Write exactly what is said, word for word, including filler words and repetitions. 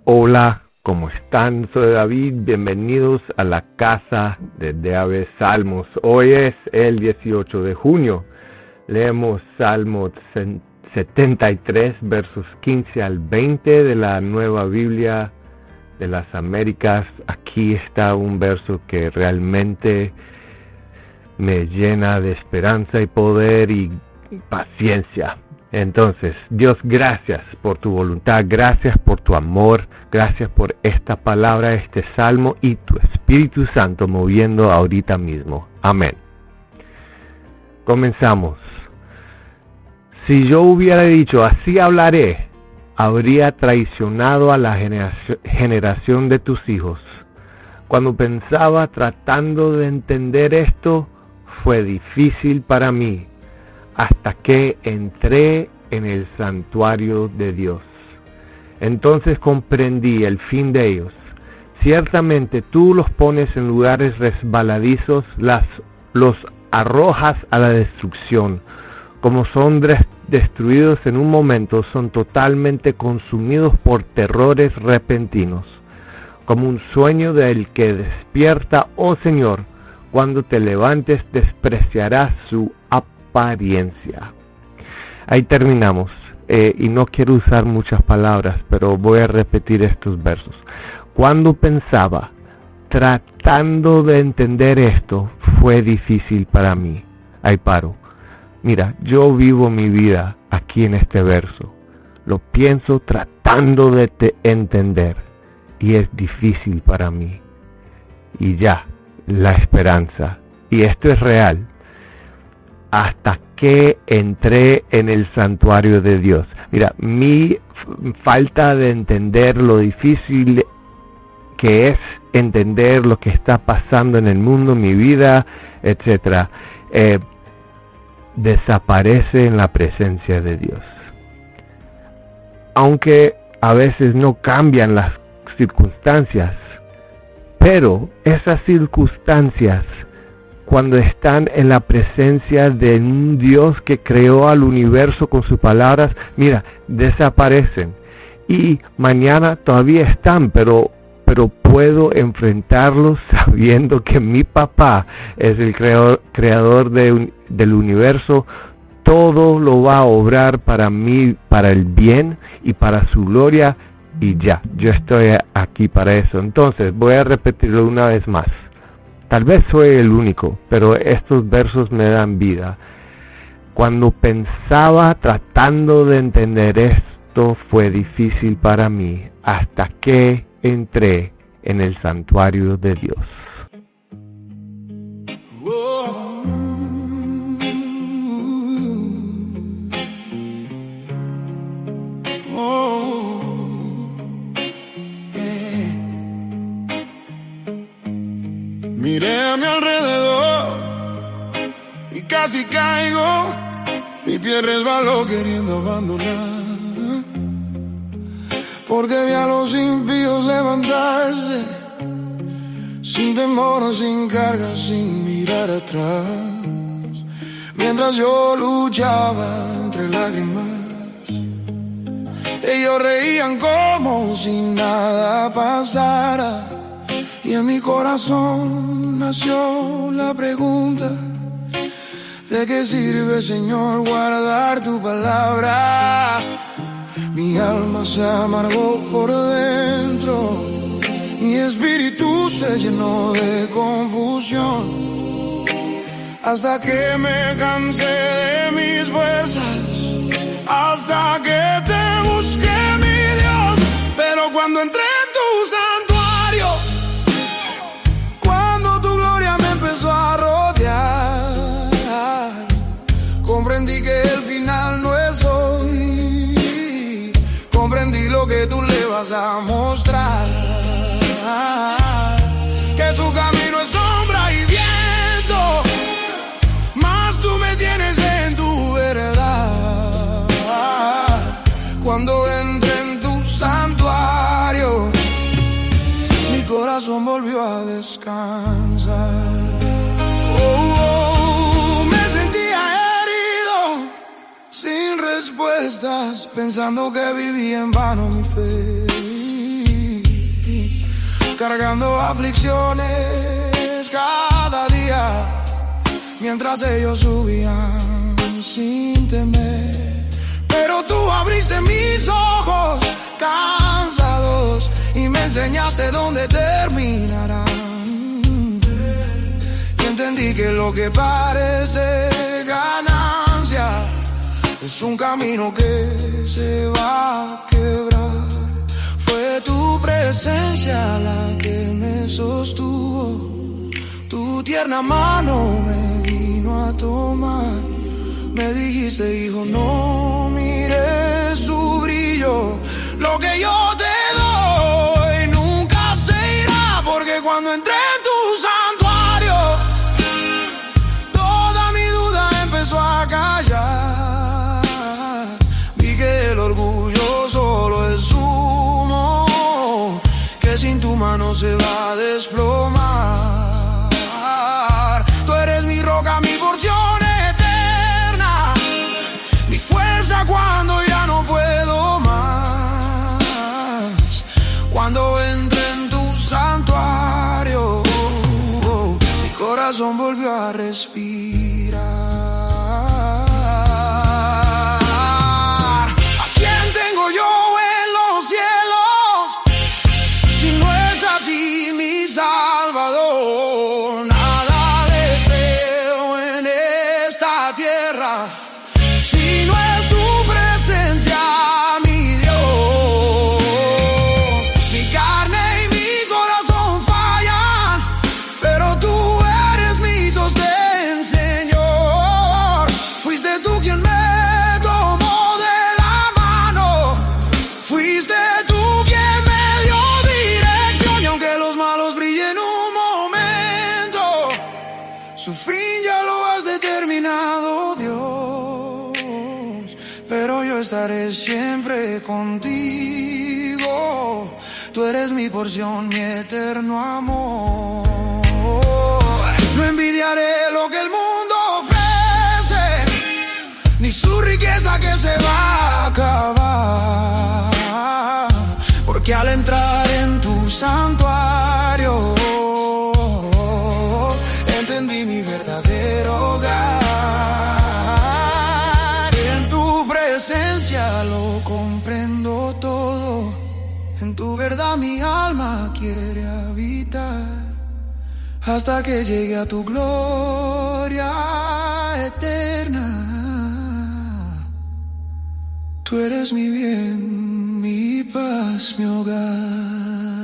Hola, ¿cómo están? Soy David, bienvenidos a la casa de David Salmos. Hoy es el dieciocho de junio. Leemos Salmo setenta y tres, versos quince al veinte de la Nueva Biblia de las Américas. Aquí está un verso que realmente me llena de esperanza y poder y paciencia. Entonces, Dios, gracias por tu voluntad, gracias por tu amor, gracias por esta palabra, este salmo y tu Espíritu Santo moviendo ahorita mismo. Amén. Comenzamos. Si yo hubiera dicho, así hablaré, habría traicionado a la generación, generación de tus hijos. Cuando pensaba tratando de entender esto, fue difícil para mí, hasta que entré en el santuario de Dios. Entonces comprendí el fin de ellos. Ciertamente tú los pones en lugares resbaladizos, las, los arrojas a la destrucción. Como son destruidos en un momento, son totalmente consumidos por terrores repentinos. Como un sueño del que despierta, oh Señor, cuando te levantes despreciarás su apariencia. Ahí terminamos, eh, y no quiero usar muchas palabras, pero voy a repetir estos versos. Cuando pensaba, tratando de entender esto, fue difícil para mí. Ahí paro. Mira, yo vivo mi vida aquí en este verso. Lo pienso tratando de te entender, y es difícil para mí. Y ya, la esperanza, y esto es real, hasta que entré en el santuario de Dios. Mira, mi falta de entender lo difícil que es entender lo que está pasando en el mundo, mi vida, etcétera, eh, desaparece en la presencia de Dios. Aunque a veces no cambian las circunstancias, pero esas circunstancias, cuando están en la presencia de un Dios que creó al universo con sus palabras, mira, desaparecen. Y mañana todavía están, pero, pero puedo enfrentarlos sabiendo que mi papá es el creador, creador de, del universo. Todo lo va a obrar para mí, para el bien y para su gloria. Y ya, yo estoy aquí para eso. Entonces, voy a repetirlo una vez más. Tal vez soy el único, pero estos versos me dan vida. Cuando pensaba tratando de entender esto, fue difícil para mí, hasta que entré en el santuario de Dios. Miré a mi alrededor y casi caigo, mi pie resbaló queriendo abandonar, porque vi a los impíos levantarse, sin temor, sin carga, sin mirar atrás, mientras yo luchaba entre lágrimas. Ellos reían como si nada pasara, y en mi corazón nació la pregunta: ¿de qué sirve, Señor, guardar tu palabra? Mi alma se amargó por dentro, mi espíritu se llenó de confusión, hasta que me cansé de mis fuerzas, hasta que te busqué, mi Dios. Pero cuando entré en tu santuario, comprendí que el final no es hoy, comprendí lo que tú le vas a mostrar, que su camino es sombra y viento, mas tú me tienes en tu verdad. Cuando entré en tu santuario, mi corazón volvió a descansar. Sin respuestas, pensando que viví en vano mi fe. cargando aflicciones cada día, mientras ellos subían sin temer. Pero tú abriste mis ojos cansados y me enseñaste dónde terminarán. Y entendí que lo que parece ganancia es un camino que se va a quebrar. Fue tu presencia la que me sostuvo, tu tierna mano me vino a tomar. Me dijiste, hijo, no mires su brillo, lo que yo te doy nunca se irá, porque cuando entré en tu santuario, toda mi duda empezó a callar. Vi que el orgullo solo es humo, que sin tu mano se va a desplomar. Tú eres mi roca, mi porción eterna, mi fuerza cuando ya no puedo más. Cuando entré en tu santuario, mi corazón volvió a respirar. ¿A quién tengo yo en los cielos si no es a ti, mi Salvador? Nada deseo en esta tierra si no es tu presencia, mi Dios. Mi carne y mi corazón fallan, pero tú eres mi sostén, Señor. Fuiste tú quien me tomó de la mano, fuiste tú quien me dio dirección. Y aunque los malos brillen un momento, su fin ya lo has determinado, Dios. Pero yo estaré siempre contigo, tú eres mi porción, mi eterno amor. No envidiaré lo que el mundo ofrece, ni su riqueza que se va a acabar, porque al entrar en tu santuario entendí mi verdadero hogar. En tu presencia lo comprendo todo, en tu verdad mi alma quiere habitar, hasta que llegue a tu gloria eterna. Tú eres mi bien, mi paz, mi hogar.